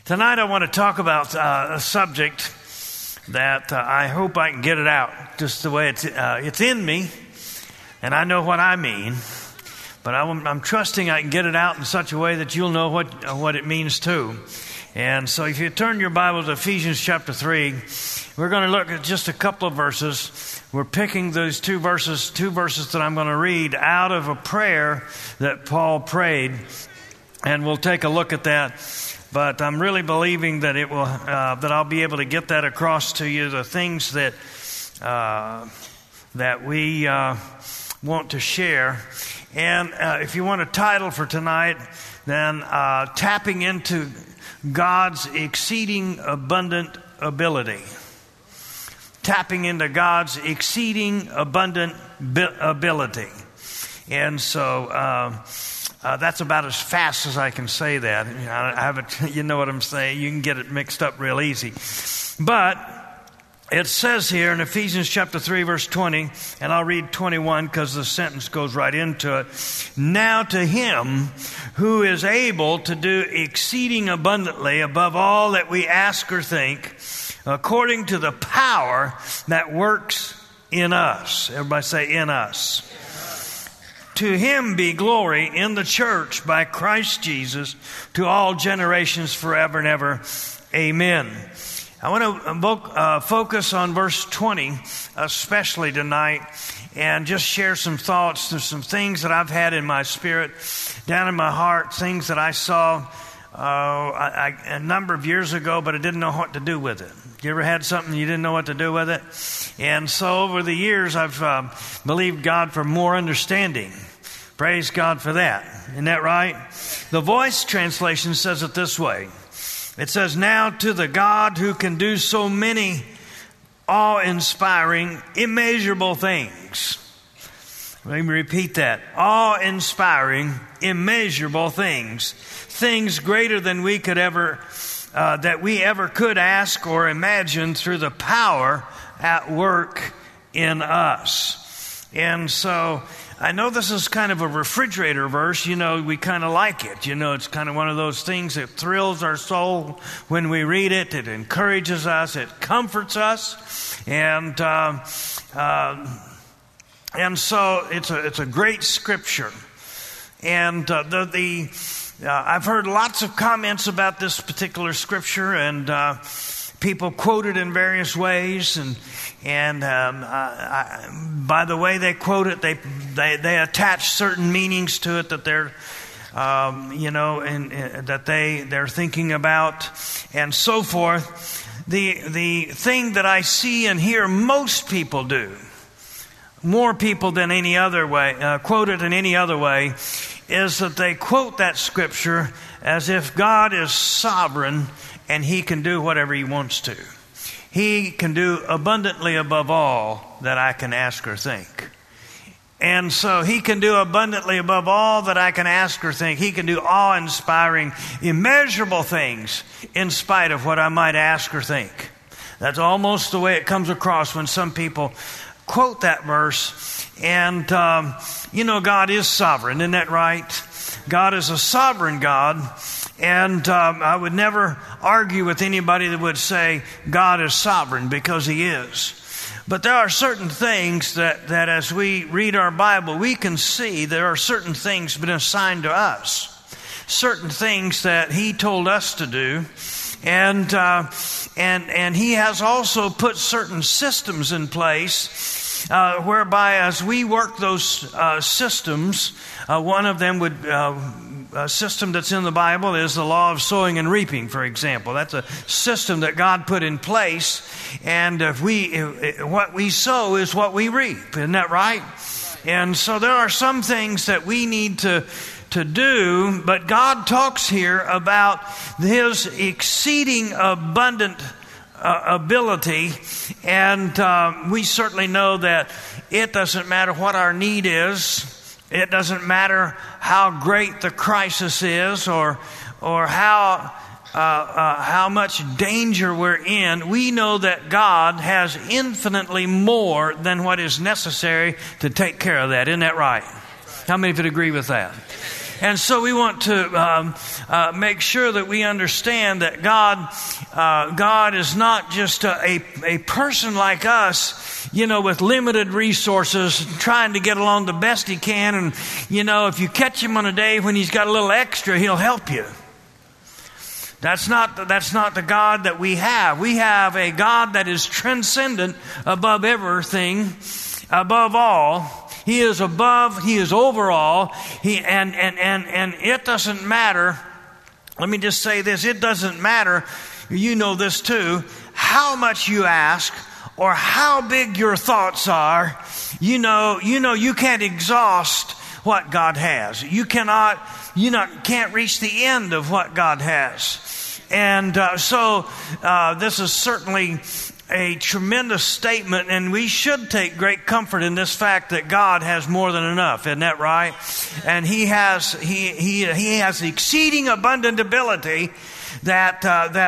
Tonight I want to talk about a subject that I hope I can get it out just the way it's in me, and I know what I mean, but I'm trusting I can get it out in such a way that you'll know what it means too. And so if you turn your Bible to Ephesians chapter 3, we're going to look at just a couple of verses. We're picking those two verses that I'm going to read out of a prayer that Paul prayed, and we'll take a look at that. But I'm really believing that it will that I'll be able to get that across to you, the things that we want to share. And if you want a title for tonight, then tapping into God's exceeding abundant ability. Tapping into God's exceeding abundant ability. And so that's about as fast as I can say that. I haven't, you know what I'm saying. You can get it mixed up real easy. But it says here in Ephesians chapter 3, verse 20, and I'll read 21 because the sentence goes right into it. Now to him who is able to do exceeding abundantly above all that we ask or think, according to the power that works in us. Everybody say, in us. To him be glory in the church by Christ Jesus to all generations forever and ever. Amen. I want to focus on verse 20, especially tonight, and just share some thoughts. There's some things that I've had in my spirit, down in my heart, things that I saw a number of years ago, but I didn't know what to do with it. You ever had something you didn't know what to do with it? And so over the years, I've believed God for more understanding. Praise God for that. Isn't that right? The Voice translation says it this way. It says, now to the God who can do so many awe-inspiring, immeasurable things. Let me repeat that. Awe-inspiring, immeasurable things. Things greater than we could ever, that we ever could ask or imagine through the power at work in us. And so I know this is kind of a refrigerator verse. You know, we kind of like it. You know, it's kind of one of those things that thrills our soul when we read it. It encourages us. It comforts us. And so it's a great scripture. And I've heard lots of comments about this particular scripture, and people quote it in various ways, and by the way they quote it, they attach certain meanings to it that they're that they're thinking about, and so forth. The thing that I see and hear most people do, more people than any other way, quote it in any other way, is that they quote that scripture as if God is sovereign and he can do whatever he wants to. He can do abundantly above all that I can ask or think. And so he can do abundantly above all that I can ask or think. He can do awe-inspiring, immeasurable things in spite of what I might ask or think. That's almost the way it comes across when some people quote that verse. And, God is sovereign. Isn't that right? God is a sovereign God. And I would never argue with anybody that would say God is sovereign, because he is. But there are certain things that as we read our Bible, we can see there are certain things been assigned to us. Certain things that he told us to do. And he has also put certain systems in place whereby as we work those systems, one of them would... a system that's in the Bible is the law of sowing and reaping, for example. That's a system that God put in place, and what we sow is what we reap. Isn't that right? And so there are some things that we need to do, but God talks here about his exceeding abundant ability, and we certainly know that it doesn't matter what our need is. It doesn't matter how great the crisis is or how much danger we're in. We know that God has infinitely more than what is necessary to take care of that. Isn't that right? How many of you agree with that? And so we want to make sure that we understand that God is not just a person like us, with limited resources, trying to get along the best he can. And, if you catch him on a day when he's got a little extra, he'll help you. That's not the God that we have. We have a God that is transcendent above everything, above all. He is above, He is over all. And it doesn't matter. Let me just say this. It doesn't matter, you know this too, how much you ask or how big your thoughts are. You can't exhaust what God has. You can't reach the end of what God has. And so this is certainly a tremendous statement, and we should take great comfort in this fact that God has more than enough. Isn't that right? And He has exceeding abundant ability that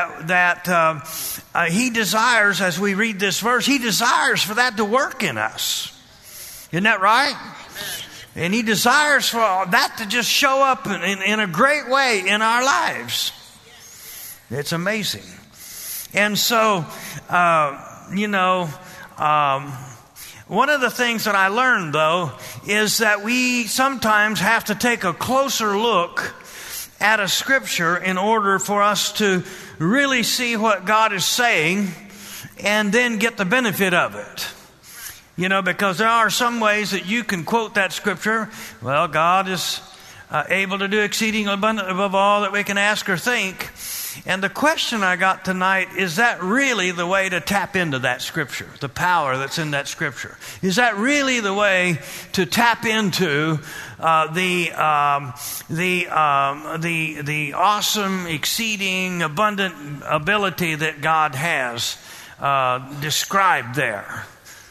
He desires, as we read this verse, He desires for that to work in us. Isn't that right? And He desires for that to just show up in a great way in our lives. It's amazing. And so, one of the things that I learned, though, is that we sometimes have to take a closer look at a scripture in order for us to really see what God is saying and then get the benefit of it. Because there are some ways that you can quote that scripture. Well, God is able to do exceeding abundant above all that we can ask or think. And the question I got tonight, is that really the way to tap into that scripture, the power that's in that scripture? Is that really the way to tap into the awesome, exceeding, abundant ability that God has described there?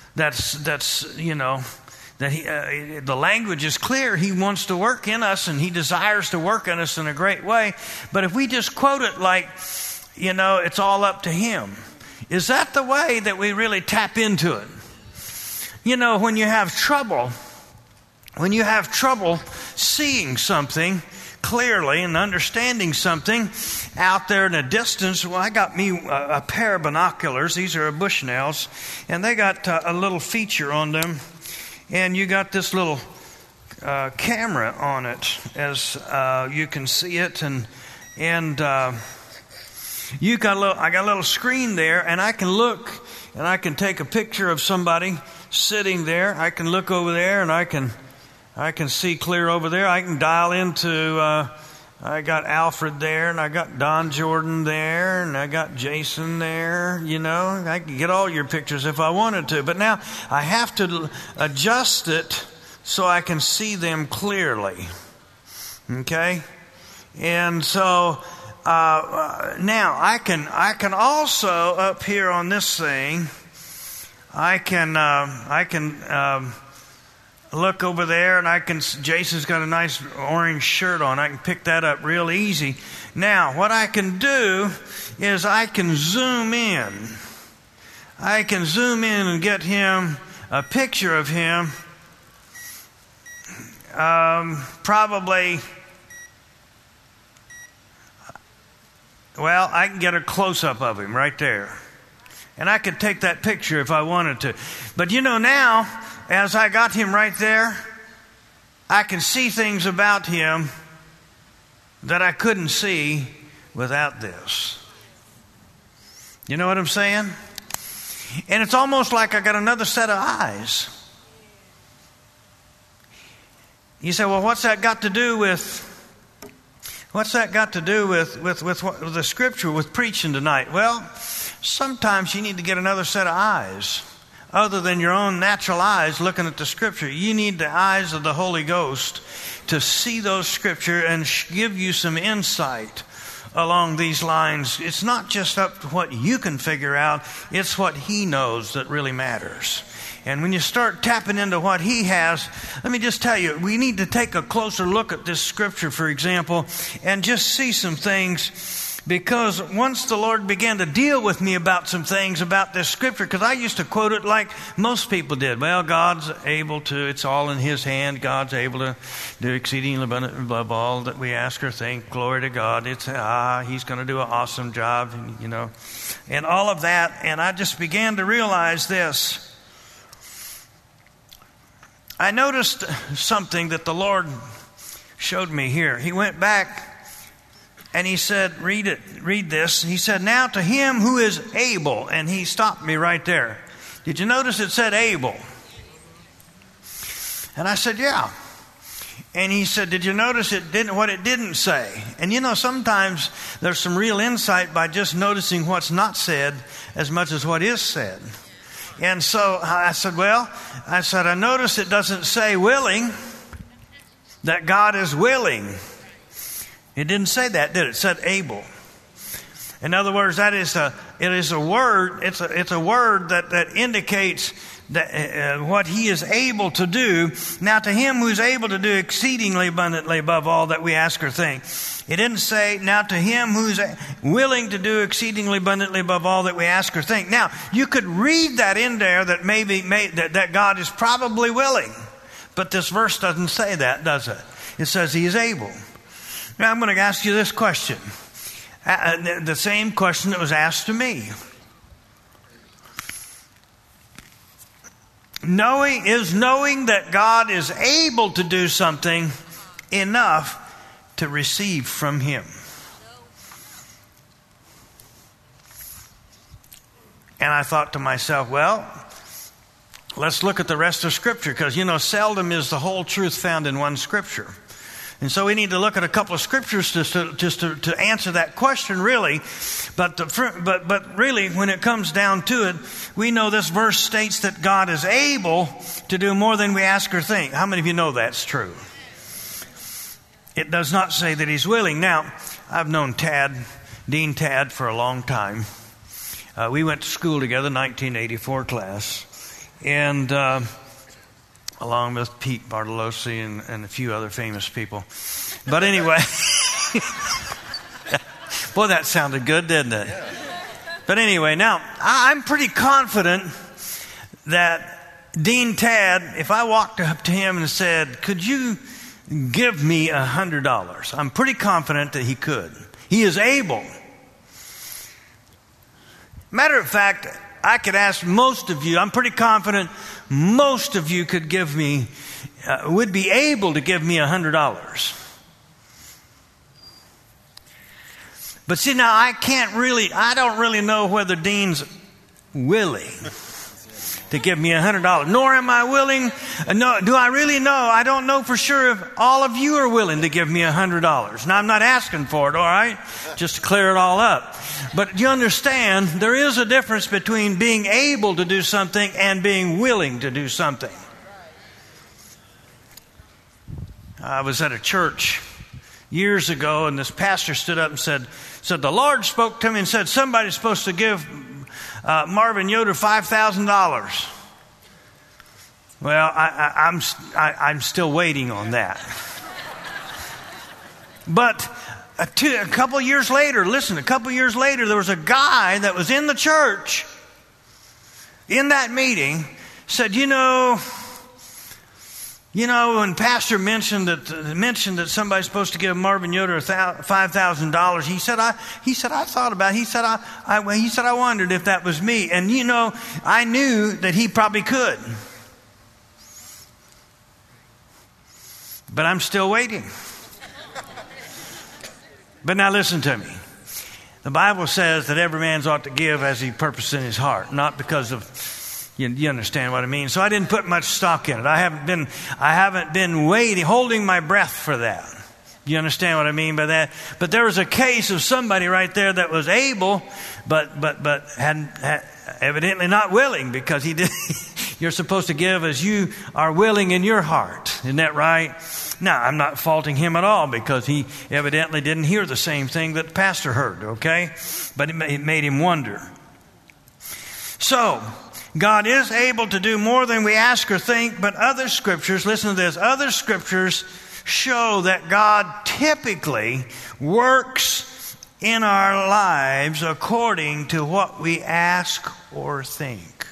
That the language is clear. He wants to work in us, and He desires to work in us in a great way. But if we just quote it like, it's all up to Him, is that the way that we really tap into it? When you have trouble seeing something clearly and understanding something out there in a distance. Well, I got me a pair of binoculars. These are Bushnells, and they got a little feature on them. And you got this little camera on it, as you can see it, and you got I got a little screen there, and I can look, and I can take a picture of somebody sitting there. I can look over there, and I can see clear over there. I can dial into. I got Alfred there, and I got Don Jordan there, and I got Jason there. I can get all your pictures if I wanted to. But now I have to adjust it so I can see them clearly. Okay? And so now I can also, up here on this thing, I can look over there, and Jason's got a nice orange shirt on. I can pick that up real easy. Now, what I can do is I can zoom in. I can zoom in and get him a picture of him. Probably, I can get a close-up of him right there. And I could take that picture if I wanted to. But now, as I got him right there, I can see things about him that I couldn't see without this. You know what I'm saying? And it's almost like I got another set of eyes. You say, well, what's that got to do with the scripture, with preaching tonight? Well, sometimes you need to get another set of eyes. Other than your own natural eyes looking at the scripture, you need the eyes of the Holy Ghost to see those scripture and give you some insight along these lines. It's not just up to what you can figure out, it's what He knows that really matters. And when you start tapping into what He has, let me just tell you, we need to take a closer look at this scripture, for example, and just see some things Because once the Lord began to deal with me about some things about this scripture, because I used to quote it like most people did. Well, God's able to, it's all in His hand. God's able to do exceedingly abundantly above all that we ask or think. Glory to God. It's, He's going to do an awesome job, you know, and all of that. And I just began to realize this. I noticed something that the Lord showed me here. He went back and He said, read this. He said, now to Him who is able. And He stopped me right there. Did you notice it said able? And I said, yeah. And He said, did you notice what it didn't say? And you know, sometimes there's some real insight by just noticing what's not said as much as what is said. And so I said, I notice it doesn't say willing, that God is willing. It didn't say that, did it? It said able. In other words, it is a word. It's a word that indicates that what He is able to do. Now, to Him who is able to do exceedingly abundantly above all that we ask or think. It didn't say, now to Him who's willing to do exceedingly abundantly above all that we ask or think. Now, you could read that in there that that God is probably willing. But this verse doesn't say that, does it? It says He is able. Now, I'm going to ask you this question. The same question that was asked to me. Knowing that God is able to do something enough to receive from Him. And I thought to myself, well, let's look at the rest of Scripture, because, you know, seldom is the whole truth found in one Scripture. And so we need to look at a couple of Scriptures just to answer that question, really. But really, when it comes down to it, we know this verse states that God is able to do more than we ask or think. How many of you know that's true? It does not say that He's willing. Now, I've known Dean Tad, for a long time. We went to school together, 1984 class. And along with Pete Bartolozzi and a few other famous people. But anyway, boy, that sounded good, didn't it? Yeah. But anyway, now, I'm pretty confident that Dean Tad, if I walked up to him and said, could you give me $100? I'm pretty confident that he could. He is able. Matter of fact, I could ask most of you, I'm pretty confident most of you could give me, would be able to give me $100. But see, now I don't really know whether Dean's willing to give me $100. Nor am I willing, do I really know? I don't know for sure if all of you are willing to give me $100. Now, I'm not asking for it, all right? Just to clear it all up. But you understand, there is a difference between being able to do something and being willing to do something. I was at a church years ago, and this pastor stood up and said, the Lord spoke to me and said, somebody's supposed to give Marvin Yoder $5,000. Well, I'm still waiting on that. But a couple years later, there was a guy that was in the church in that meeting, said, you know, when Pastor mentioned that somebody's supposed to give Marvin Yoder $5,000, he said I thought about it. He said I wondered if that was me, and I knew that he probably could, but I'm still waiting. But now listen to me. The Bible says that every man ought to give as he purposed in his heart, not because of. You understand what I mean? So I didn't put much stock in it. I haven't been waiting, holding my breath for that. You understand what I mean by that? But there was a case of somebody right there that was able, but had evidently not willing, because he did. You're supposed to give as you are willing in your heart. Isn't that right? Now, I'm not faulting him at all, because he evidently didn't hear the same thing that the pastor heard, okay? But it made him wonder. So, God is able to do more than we ask or think, but other scriptures, listen to this, other scriptures show that God typically works in our lives according to what we ask or think.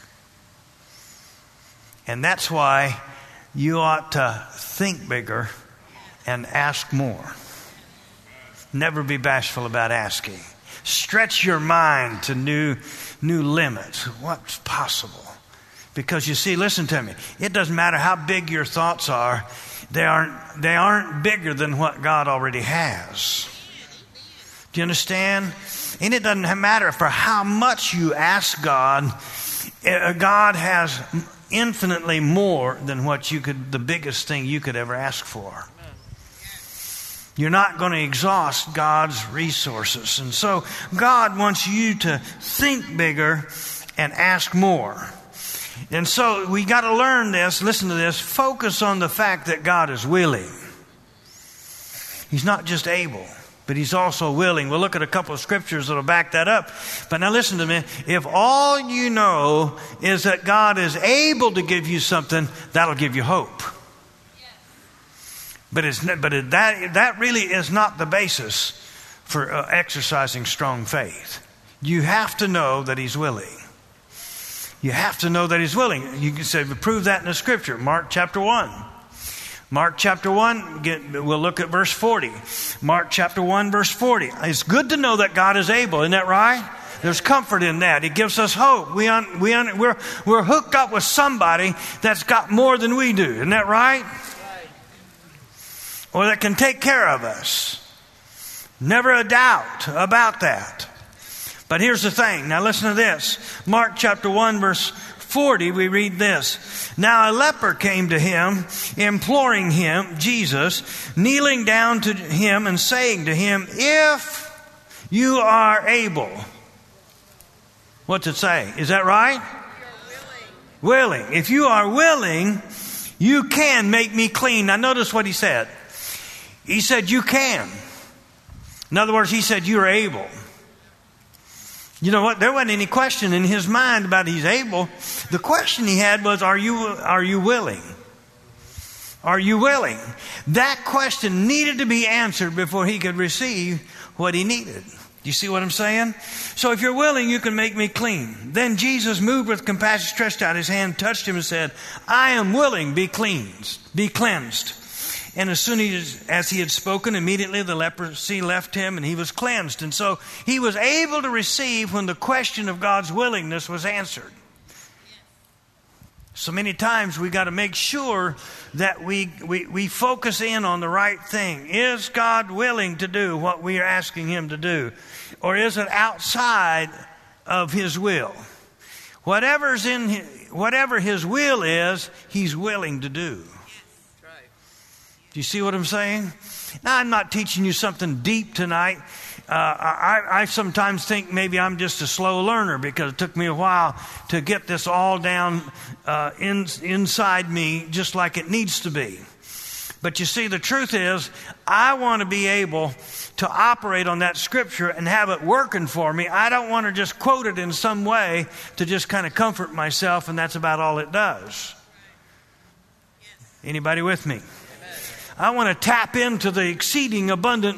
And that's why you ought to think bigger and ask more. Never be bashful about asking. Stretch your mind to new limits. What's possible? Because you see, listen to me. It doesn't matter how big your thoughts are. They aren't bigger than what God already has. Do you understand? And it doesn't matter for how much you ask God. God has infinitely more than the biggest thing you could ever ask for. You're not going to exhaust God's resources. And so God wants you to think bigger and ask more. And so we got to learn this, listen to this, focus on the fact that God is willing. He's not just able, but He's also willing. We'll look at a couple of scriptures that will back that up. But now listen to me. If all you know is that God is able to give you something, that'll give you hope. But that really is not the basis for exercising strong faith. You have to know that He's willing. You have to know that He's willing. You can say, prove that in the scripture. Mark chapter 1. Mark chapter 1, we'll look at verse 40. Mark chapter 1, verse 40. It's good to know that God is able, isn't that right? There's comfort in that. It gives us hope. We're hooked up with somebody that's got more than we do, isn't that right? Or that can take care of us. Never a doubt about that. But here's the thing. Now listen to this. Mark chapter 1 verse 40, we read this. Now a leper came to Him, imploring Him, Jesus, kneeling down to Him and saying to Him, if you are able. What's it say? Is that right? Willing. If you are willing, you can make me clean. Now notice what He said. He said, you can. In other words, He said, you're able. You know what? There wasn't any question in His mind about He's able. The question He had was, are you willing? Are you willing? That question needed to be answered before He could receive what He needed. Do you see what I'm saying? So if you're willing, you can make me clean. Then Jesus, moved with compassion, stretched out His hand, touched him and said, I am willing, be cleansed. And as soon as he had spoken, immediately the leprosy left him and he was cleansed. And so he was able to receive when the question of God's willingness was answered. So many times we got to make sure that we focus in on the right thing. Is God willing to do what we are asking Him to do? Or is it outside of His will? Whatever His will is, He's willing to do. Do you see what I'm saying? Now, I'm not teaching you something deep tonight. I sometimes think maybe I'm just a slow learner because it took me a while to get this all down inside me just like it needs to be. But you see, the truth is, I want to be able to operate on that scripture and have it working for me. I don't want to just quote it in some way to just kind of comfort myself, and that's about all it does. Anybody with me? I want to tap into the exceeding abundant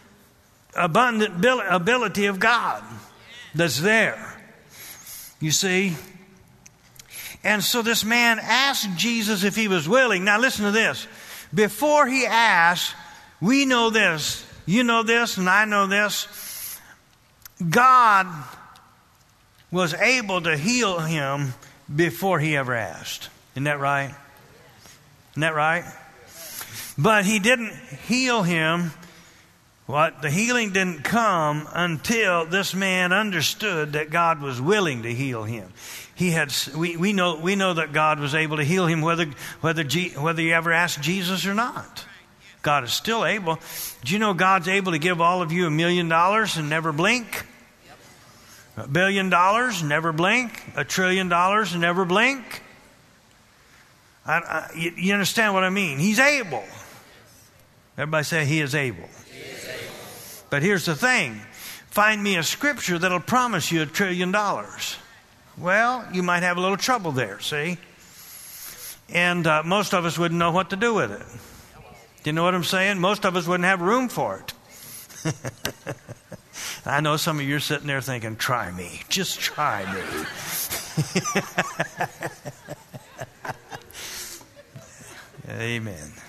ability of God that's there. You see? And so this man asked Jesus if He was willing. Now listen to this. Before he asked, we know this. You know this and I know this. God was able to heal him before he ever asked. Isn't that right? Isn't that right? But He didn't heal him. The healing didn't come until this man understood that God was willing to heal him. We know that God was able to heal him whether you ever asked Jesus or not. God is still able. Do you know God's able to give all of you $1 million and never blink? $1 billion, never blink. $1 trillion and never blink. You understand what I mean? He's able. Everybody say He is able. He is able. But here's the thing. Find me a scripture that'll promise you $1 trillion. Well, you might have a little trouble there, see? And most of us wouldn't know what to do with it. Do you know what I'm saying? Most of us wouldn't have room for it. I know some of you are sitting there thinking, try me. Just try me. Amen.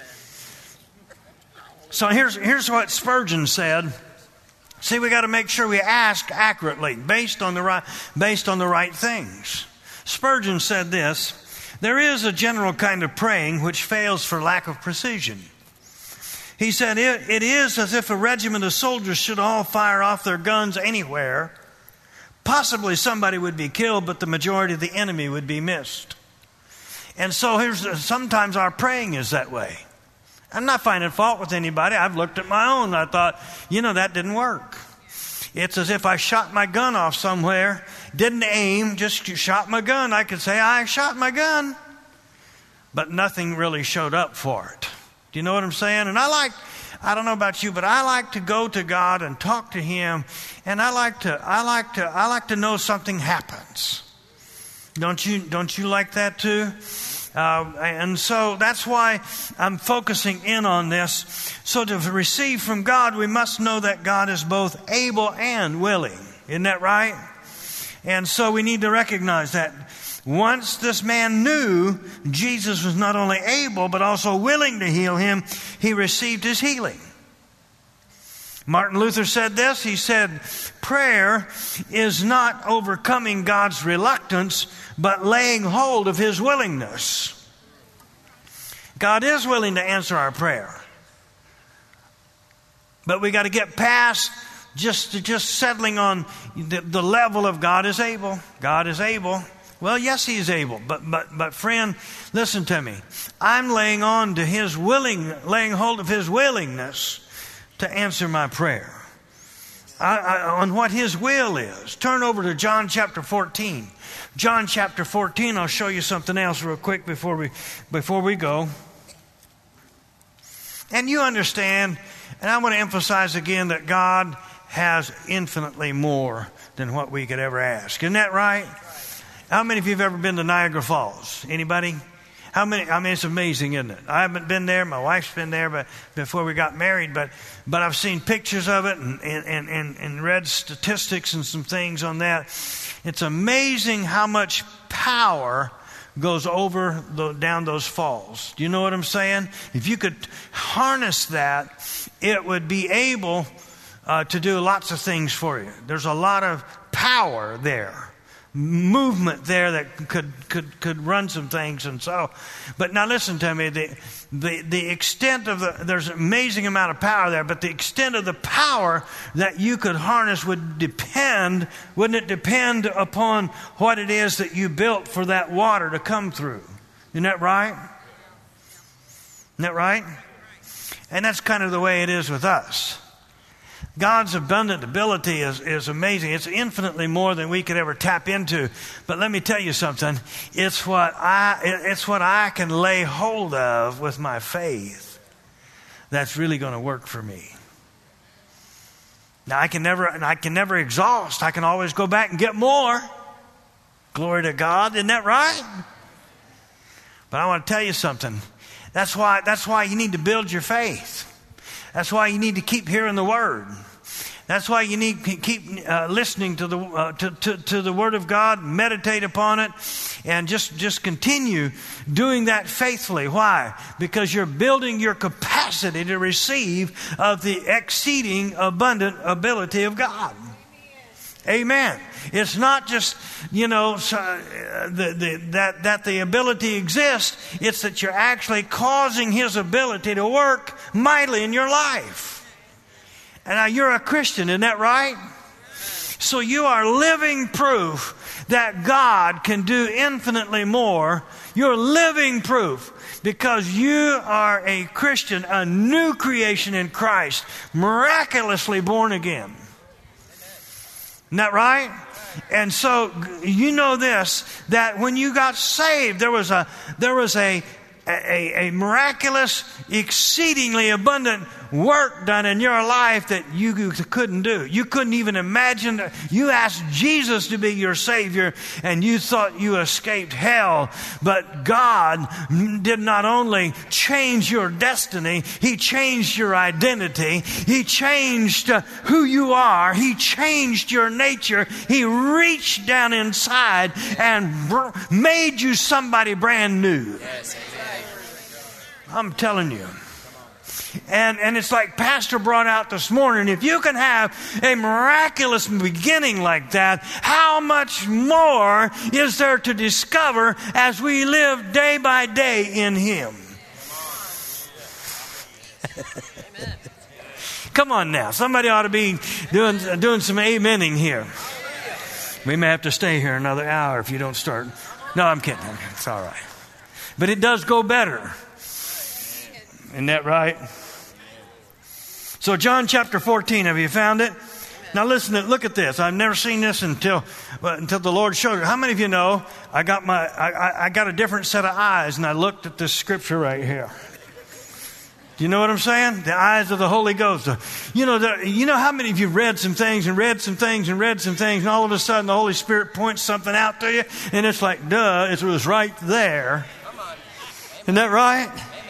So here's what Spurgeon said. See, we got to make sure we ask accurately, based on the right things. Spurgeon said this: there is a general kind of praying which fails for lack of precision. He said, it is as if a regiment of soldiers should all fire off their guns anywhere. Possibly somebody would be killed, but the majority of the enemy would be missed. And so sometimes our praying is that way. I'm not finding fault with anybody. I've looked at my own. I thought, that didn't work. It's as if I shot my gun off somewhere, didn't aim, just shot my gun. I could say, I shot my gun. But nothing really showed up for it. Do you know what I'm saying? And I don't know about you, but I like to go to God and talk to Him, and I like to know something happens. Don't you like that too? And so that's why I'm focusing in on this. So to receive from God, we must know that God is both able and willing. Isn't that right? And so we need to recognize that. Once this man knew Jesus was not only able but also willing to heal him, he received his healing. Martin Luther said this. He said, prayer is not overcoming God's reluctance, but laying hold of His willingness. God is willing to answer our prayer. But we got to get past just settling on the level of God is able. God is able. Well, yes, He is able. But friend, listen to me. I'm laying hold of His willingness to answer my prayer. On what His will is. Turn over to John chapter 14. John chapter 14, I'll show you something else real quick before we go. And you understand, and I want to emphasize again that God has infinitely more than what we could ever ask. Isn't that right? How many of you have ever been to Niagara Falls? Anybody? How many? I mean, it's amazing, isn't it? I haven't been there. My wife's been there, but before we got married. But I've seen pictures of it and read statistics and some things on that. It's amazing how much power goes down those falls. Do you know what I'm saying? If you could harness that, it would be able to do lots of things for you. There's a lot of power there. Movement there that could run some things. And so, but now listen to me, the extent of there's an amazing amount of power there, but the extent of the power that you could harness wouldn't it depend upon what it is that you built for that water to come through? Isn't that right? Isn't that right? And that's kind of the way it is with us. God's abundant ability is amazing. It's infinitely more than we could ever tap into. But let me tell you something. It's what I can lay hold of with my faith that's really going to work for me. Now I can never exhaust. I can always go back and get more. Glory to God. Isn't that right? But I want to tell you something. That's why you need to build your faith. That's why you need to keep hearing the Word. That's why you need to keep listening to the Word of God, meditate upon it, and just continue doing that faithfully. Why? Because you're building your capacity to receive of the exceeding abundant ability of God. Amen. It's not just, that the ability exists. It's that you're actually causing His ability to work mightily in your life. And now you're a Christian, isn't that right? So you are living proof that God can do infinitely more. You're living proof because you are a Christian, a new creation in Christ, miraculously born again. Isn't that right? And so you know this, that when you got saved, there was a a miraculous, exceedingly abundant work done in your life that you couldn't do. You couldn't even imagine. You asked Jesus to be your Savior and you thought you escaped hell. But God did not only change your destiny, He changed your identity. He changed who you are. He changed your nature. He reached down inside and made you somebody brand new. Yes. I'm telling you. And it's like Pastor brought out this morning, if you can have a miraculous beginning like that, how much more is there to discover as we live day by day in Him? Come on now. Somebody ought to be doing some amening here. We may have to stay here another hour if you don't start. No, I'm kidding. It's all right. But it does go better. Isn't that right? So John chapter 14, have you found it? Now listen, look at this. I've never seen this until the Lord showed it. How many of you know I got a different set of eyes and I looked at this scripture right here? Do you know what I'm saying? The eyes of the Holy Ghost. You know how many of you read some things and all of a sudden the Holy Spirit points something out to you and it's like, duh, it was right there. Isn't that right?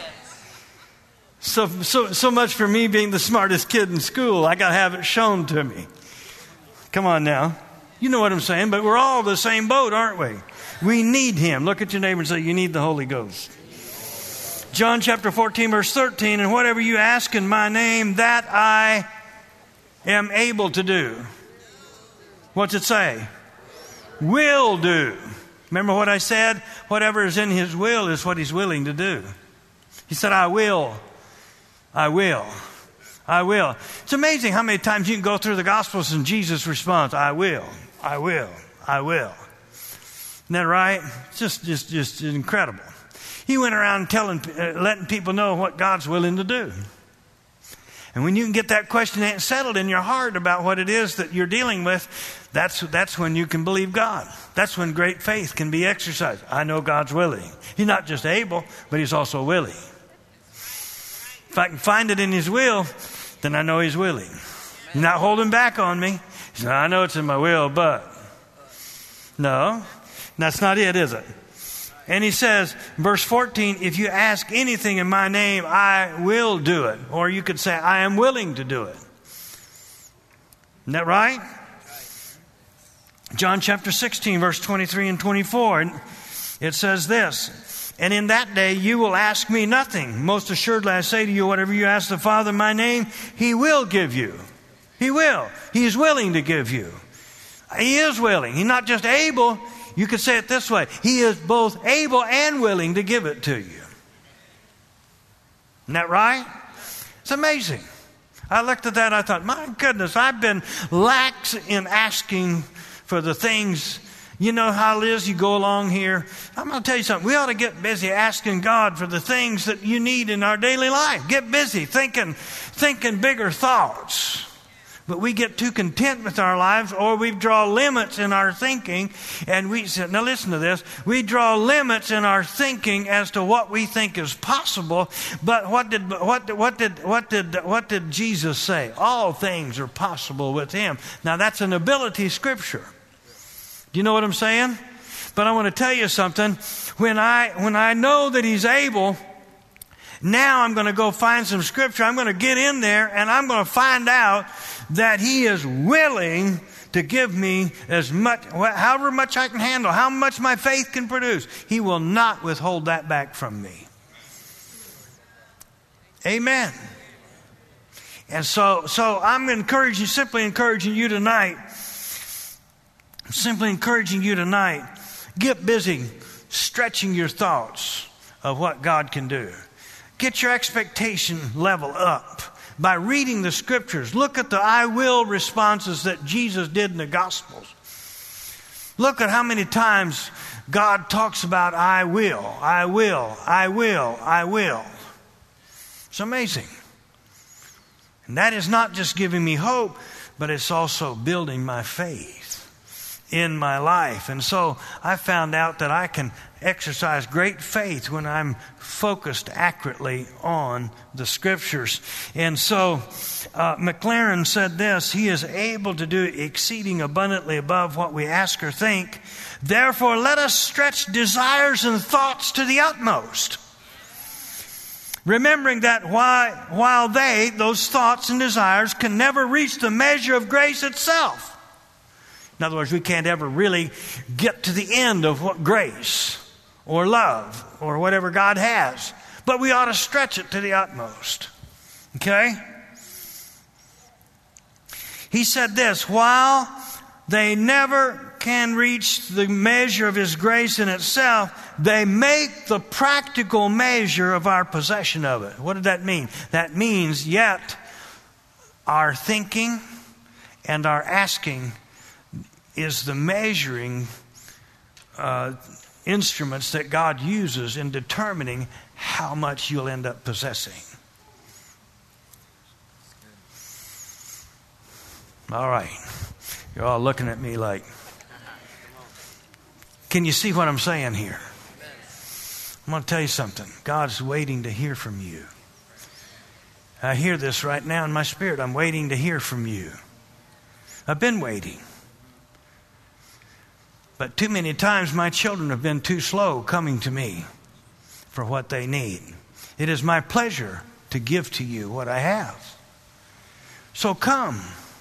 So much for me being the smartest kid in school. I got to have it shown to me. Come on now. You know what I'm saying, but we're all the same boat, aren't we? We need Him. Look at your neighbor and say, you need the Holy Ghost. John chapter 14, verse 13, and whatever you ask in my name, that I am able to do. What's it say? Will do. Remember what I said? Whatever is in His will is what He's willing to do. He said, I will. I will. I will. It's amazing how many times you can go through the Gospels and Jesus responds, I will. I will. I will. Isn't that right? It's just incredible. He went around letting people know what God's willing to do. And when you can get that question settled in your heart about what it is that you're dealing with, that's when you can believe God. That's when great faith can be exercised. I know God's willing. He's not just able, but He's also willing. If I can find it in His will, then I know He's willing. He's not holding back on me. He said, I know it's in my will, but. No, that's not it, is it? And He says, verse 14, if you ask anything in my name, I will do it. Or you could say, I am willing to do it. Isn't that right? John chapter 16, verse 23 and 24. It says this, and in that day you will ask me nothing. Most assuredly I say to you, whatever you ask the Father in my name, He will give you. He will. He is willing to give you. He is willing. He's not just able. You could say it this way. He is both able and willing to give it to you. Isn't that right? It's amazing. I looked at that and I thought, my goodness, I've been lax in asking for the things. You know how it is, you go along here. I'm going to tell you something. We ought to get busy asking God for the things that you need in our daily life. Get busy thinking bigger thoughts. But we get too content with our lives, or we draw limits in our thinking. And we said, now listen to this. We draw limits in our thinking as to what we think is possible. But what did Jesus say? All things are possible with Him. Now that's an ability scripture. Do you know what I'm saying? But I want to tell you something. When I know that He's able, now I'm going to go find some scripture. I'm going to get in there and I'm going to find out that He is willing to give me as much, however much I can handle, how much my faith can produce. He will not withhold that back from me. Amen. And so I'm simply encouraging you tonight. Get busy stretching your thoughts of what God can do. Get your expectation level up by reading the scriptures. Look at the I will responses that Jesus did in the Gospels. Look at how many times God talks about I will, I will, I will, I will. It's amazing. And that is not just giving me hope, but it's also building my faith. in my life. And so I found out that I can exercise great faith when I'm focused accurately on the Scriptures. And so McLaren said this: He is able to do exceeding abundantly above what we ask or think. Therefore, let us stretch desires and thoughts to the utmost. Remembering that while those thoughts and desires, can never reach the measure of grace itself. In other words, we can't ever really get to the end of what grace or love or whatever God has. But we ought to stretch it to the utmost. Okay? He said this: while they never can reach the measure of His grace in itself, they make the practical measure of our possession of it. What did that mean? That means yet our thinking and our asking is the measuring instruments that God uses in determining how much you'll end up possessing. All right. You're all looking at me like, can you see what I'm saying here? I'm going to tell you something. God's waiting to hear from you. I hear this right now in my spirit. I'm waiting to hear from you. I've been waiting. But too many times my children have been too slow coming to me for what they need. It is my pleasure to give to you what I have. So come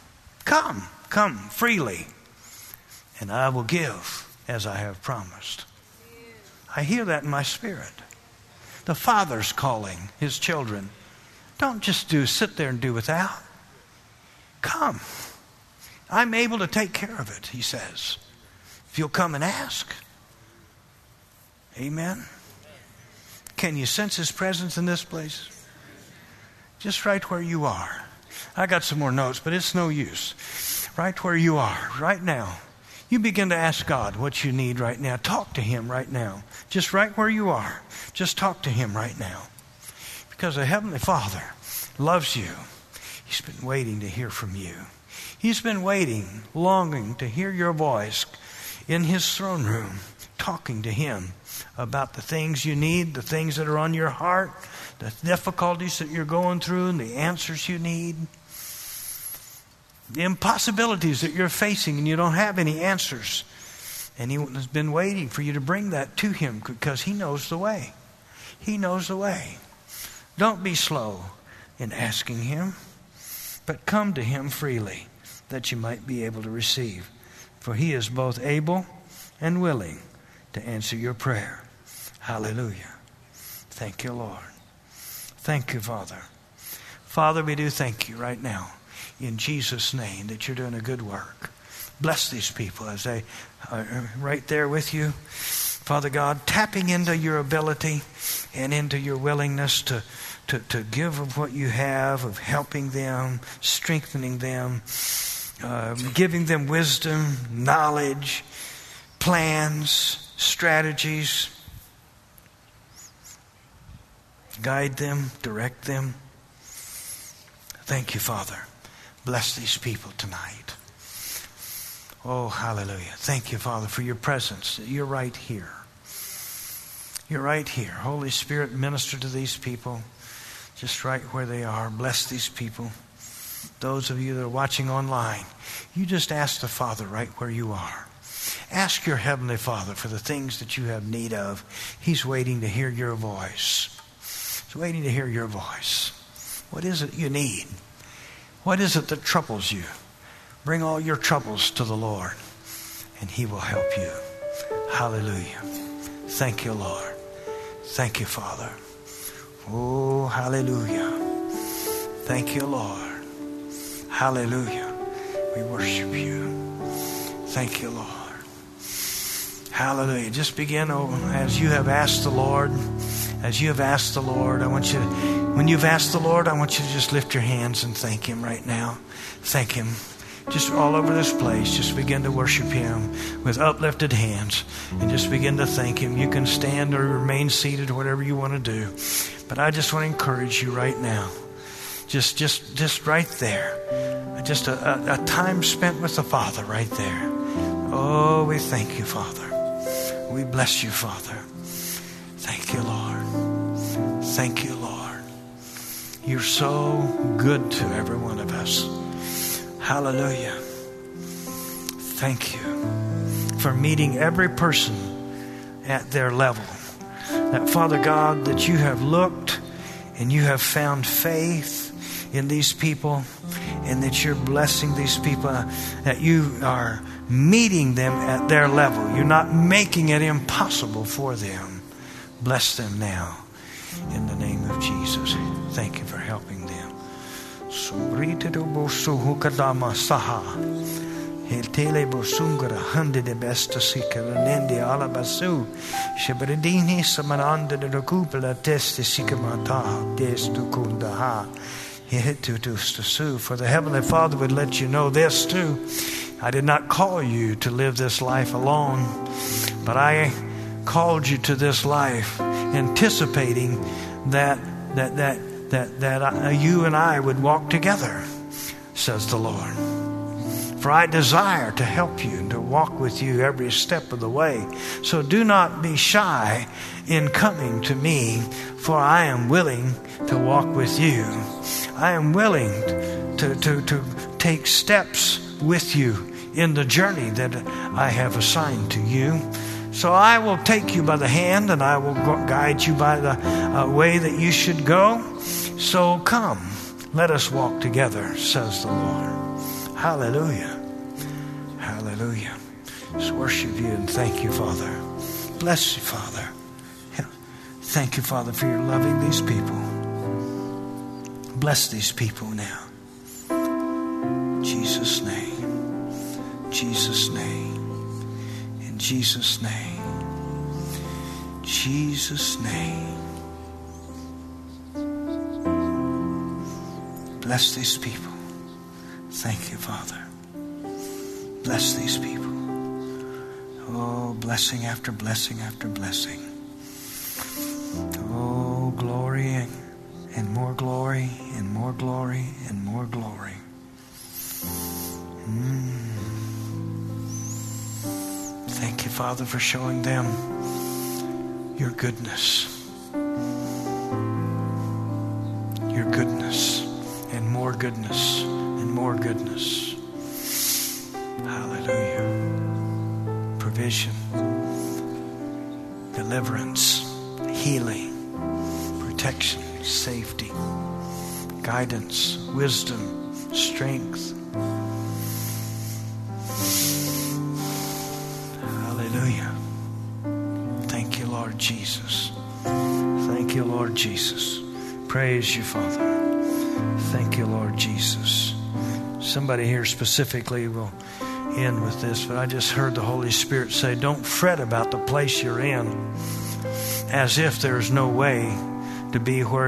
freely, and I will give as I have promised. I hear that in my spirit. The Father's calling His children. Don't just sit there and do without. Come. I'm able to take care of it, He says. If you'll come and ask. Amen. Can you sense His presence in this place? Just right where you are. I got some more notes, but it's no use. Right where you are, right now. You begin to ask God what you need right now. Talk to Him right now. Just right where you are. Just talk to Him right now. Because the Heavenly Father loves you. He's been waiting to hear from you. He's been waiting, longing to hear your voice in His throne room, talking to Him about the things you need, the things that are on your heart, the difficulties that you're going through, and the answers you need, the impossibilities that you're facing and you don't have any answers. And He has been waiting for you to bring that to Him because He knows the way. He knows the way. Don't be slow in asking Him, but come to Him freely that you might be able to receive. For He is both able and willing to answer your prayer. Hallelujah. Thank you, Lord. Thank you, Father. Father, we do thank you right now in Jesus' name that you're doing a good work. Bless these people as they are right there with you. Father God, tapping into your ability and into your willingness to give of what you have, of helping them, strengthening them, giving them wisdom, knowledge, plans, strategies. Guide them, direct them. Thank you, Father. Bless these people tonight. Oh, hallelujah. Thank you, Father, for your presence. You're right here. You're right here. Holy Spirit, minister to these people just right where they are. Bless these people. Those of you that are watching online, you just ask the Father right where you are. Ask your Heavenly Father for the things that you have need of. He's waiting to hear your voice. He's waiting to hear your voice. What is it you need? What is it that troubles you? Bring all your troubles to the Lord, and He will help you. Hallelujah. Thank you, Lord. Thank you, Father. Oh, hallelujah. Thank you, Lord. Hallelujah. We worship you. Thank you, Lord. Hallelujah. Just begin as you have asked the Lord. As you have asked the Lord, when you've asked the Lord, I want you to just lift your hands and thank Him right now. Thank Him. Just all over this place, just begin to worship Him with uplifted hands and just begin to thank Him. You can stand or remain seated, whatever you want to do. But I just want to encourage you right now. Just right there. Just a time spent with the Father right there. Oh, we thank you, Father. We bless you, Father. Thank you, Lord. Thank you, Lord. You're so good to every one of us. Hallelujah. Thank you for meeting every person at their level. That, Father God, that you have looked and you have found faith in these people, and that you're blessing these people, that you are meeting them at their level. You're not making it impossible for them. Bless them now in the name of Jesus. Thank you for helping them. Tele bosungara hande de besta sikarendi alabasu shebredini samananda de kupla testi sikamata destu kundaha hitutustasu. For the Heavenly Father would let you know this too. I did not call you to live this life alone, but I called you to this life anticipating that you and I would walk together, says the Lord. For I desire to help you and to walk with you every step of the way. So do not be shy in coming to me, for I am willing to walk with you. I am willing to take steps with you in the journey that I have assigned to you. So I will take you by the hand, and I will guide you by the way that you should go. So come, let us walk together, says the Lord. Hallelujah. Hallelujah. Let's worship you and thank you, Father. Bless you, Father. Thank you, Father, for your loving these people. Bless these people now. In Jesus' name. Jesus' name. In Jesus' name. Jesus' name. Bless these people. Thank you, Father. Bless these people. Oh, blessing after blessing after blessing. Oh, glory and more glory and more glory and more glory. Thank you, Father, for showing them your goodness. Your goodness and more goodness and more goodness. Hallelujah. Provision, deliverance, healing, protection, safety, guidance, wisdom, strength. Hallelujah. Thank you, Lord Jesus. Thank you, Lord Jesus. Praise you, Father. Thank you, Lord Jesus. Somebody here specifically will end with this, but I just heard the Holy Spirit say, don't fret about the place you're in as if there's no way to be where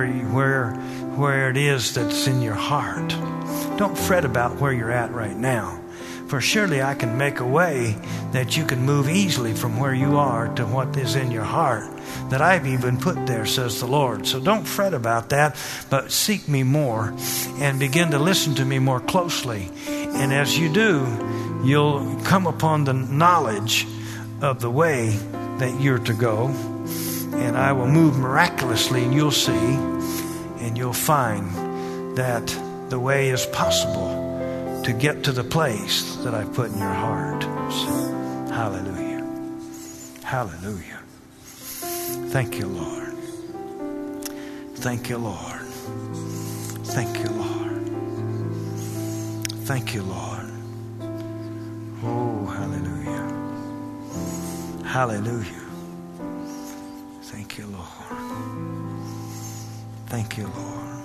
it is that's in your heart. Don't fret about where you're at right now, for surely I can make a way that you can move easily from where you are to what is in your heart that I've even put there, says the Lord. So don't fret about that, but seek me more and begin to listen to me more closely. And as you do, you'll come upon the knowledge of the way that you're to go. And I will move miraculously, and you'll see, and you'll find that the way is possible to get to the place that I put in your heart. So, hallelujah. Hallelujah. Thank you, Lord. Thank you, Lord. Thank you, Lord. Thank you, Lord. Oh, hallelujah. Hallelujah. Thank you, Lord. Thank you, Lord.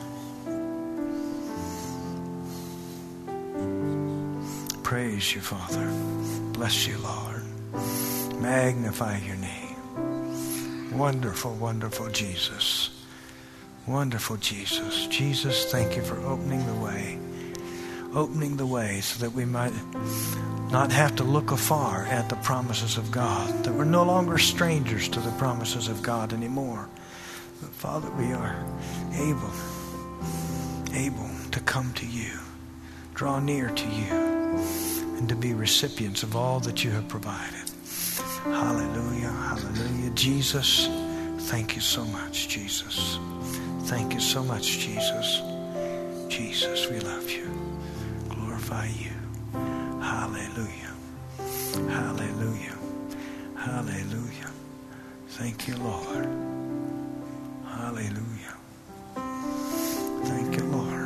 Praise you, Father. Bless you, Lord. Magnify your name. Wonderful, wonderful Jesus. Wonderful Jesus. Jesus, thank you for opening the way. Opening the way so that we might not have to look afar at the promises of God. That we're no longer strangers to the promises of God anymore. But Father, we are able to come to you. Draw near to you. and to be recipients of all that you have provided. Hallelujah, hallelujah. Jesus, thank you so much, Jesus. Thank you so much, Jesus. Jesus, we love you. Glorify you. Hallelujah. Hallelujah. Hallelujah. Thank you, Lord. Hallelujah. Thank you, Lord.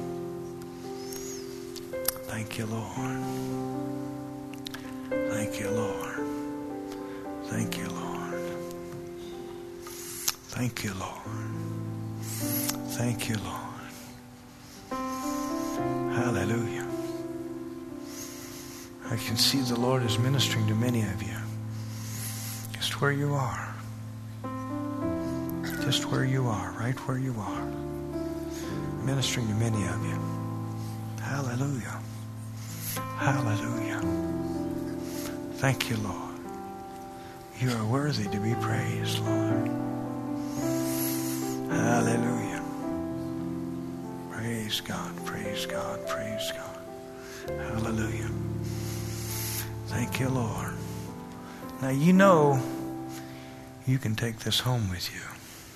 Thank you, Lord. Thank you, Lord. Thank you, Lord. Thank you, Lord. Thank you, Lord. Hallelujah. I can see the Lord is ministering to many of you. Just where you are. Just where you are, right where you are. Ministering to many of you. Hallelujah. Hallelujah. Thank you, Lord. You are worthy to be praised, Lord. Hallelujah. Praise God, praise God, praise God. Hallelujah. Thank you, Lord. Now you know you can take this home with you.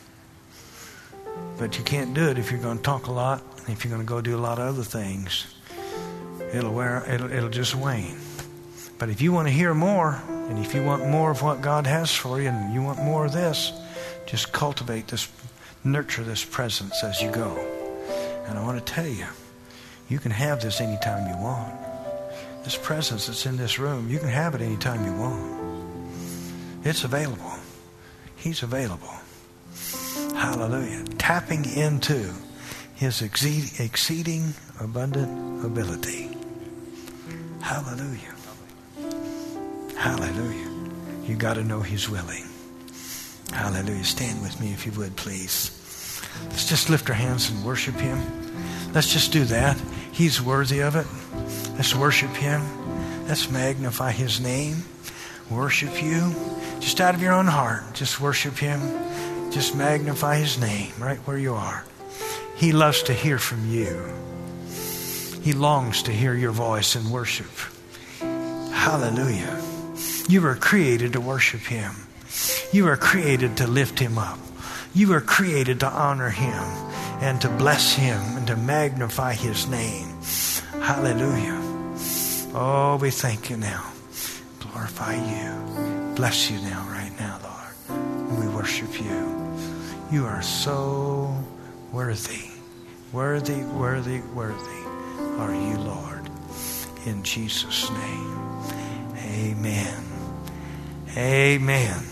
But you can't do it if you're going to talk a lot, if you're going to go do a lot of other things. It'll just wane. But if you want to hear more, and if you want more of what God has for you, and you want more of this, just cultivate this, nurture this presence as you go. And I want to tell you, you can have this anytime you want. This presence that's in this room, you can have it anytime you want. It's available. He's available. Hallelujah. Tapping into His exceeding abundant ability. Hallelujah. Hallelujah. You got to know He's willing. Hallelujah. Stand with me if you would, please. Let's just lift our hands and worship Him. Let's just do that. He's worthy of it. Let's worship Him. Let's magnify His name. Worship you. Just out of your own heart. Just worship Him. Just magnify His name right where you are. He loves to hear from you. He longs to hear your voice in worship. Hallelujah. You were created to worship Him. You are created to lift Him up. You are created to honor Him and to bless Him and to magnify His name. Hallelujah. Oh, we thank you now. Glorify you. Bless you now, right now, Lord. We worship you. You are so worthy. Worthy, worthy, worthy are you, Lord. In Jesus' name. Amen. Amen.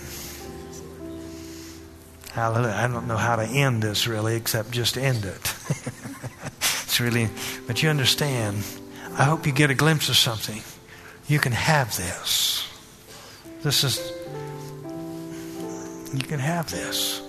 Hallelujah. I don't know how to end this really, except just end it. It's really, but you understand, I hope you get a glimpse of something. You can have this. You can have this.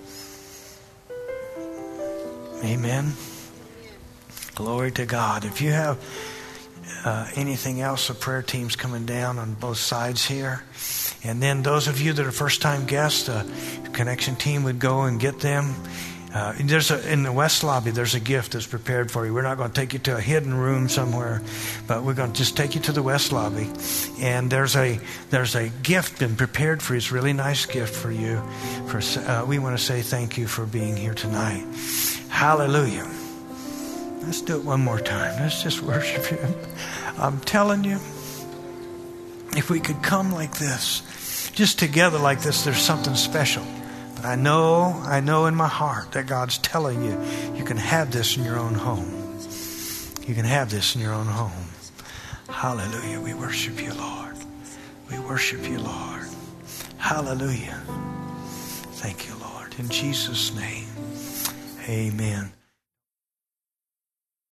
Amen. Glory to God. If you have anything else, the prayer team's coming down on both sides here. And then those of you that are first-time guests, the connection team would go and get them. In the West Lobby, there's a gift that's prepared for you. We're not going to take you to a hidden room somewhere, but we're going to just take you to the West Lobby. And there's a gift been prepared for you. It's a really nice gift for you. We want to say thank you for being here tonight. Hallelujah. Let's do it one more time. Let's just worship Him. I'm telling you, if we could come like this, just together like this, there's something special. But I know in my heart that God's telling you, you can have this in your own home. You can have this in your own home. Hallelujah. We worship you, Lord. We worship you, Lord. Hallelujah. Thank you, Lord. In Jesus' name, amen.